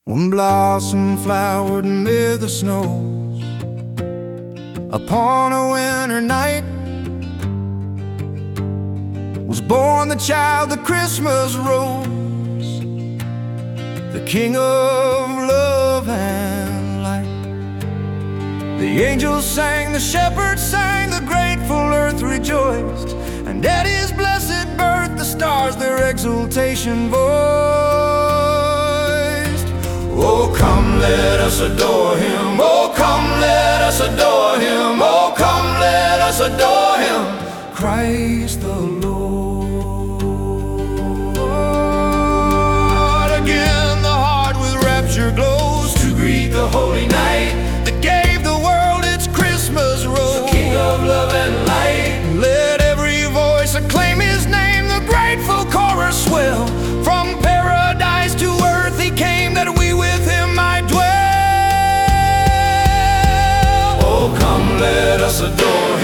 When blossom flowered amid the snows, upon a winter night, was born the child, the Christmas rose, the King of love and light. The angels sang, the shepherds sang, the grateful earth rejoiced, and at his blessed birth the stars their exultation voiced. Oh, come, let us adore him. Oh, come, let us adore him. Oh, come, let us adore him, Christ the Lord. Again the heart with rapture glows to greet the holy night that gave the world its Christmas rose. The King of love and light, let every voice acclaim his name. The grateful chorus swell, from paradise to earth he came, that we with him might dwell. Oh, come, let us adore